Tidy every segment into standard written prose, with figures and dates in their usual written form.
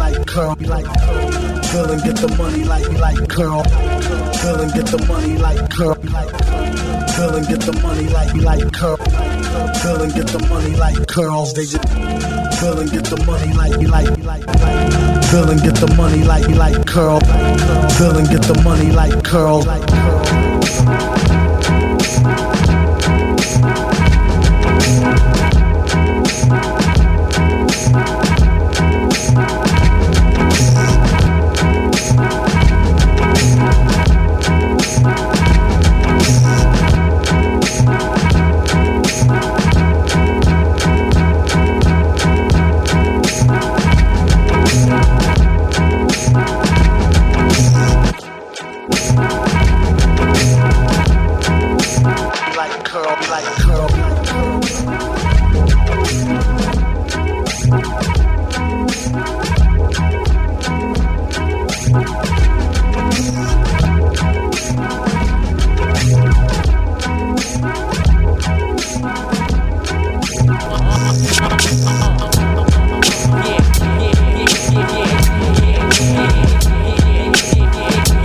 like curl, Bill and get the money like curl, Bill and get the money like curl, Bill and get the money like curl, Bill and get the money like curls. They just Bill and get the money like Bill and get the money like curl, Bill and get the money like curl.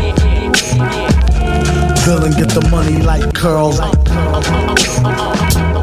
Bill and get the money like curls.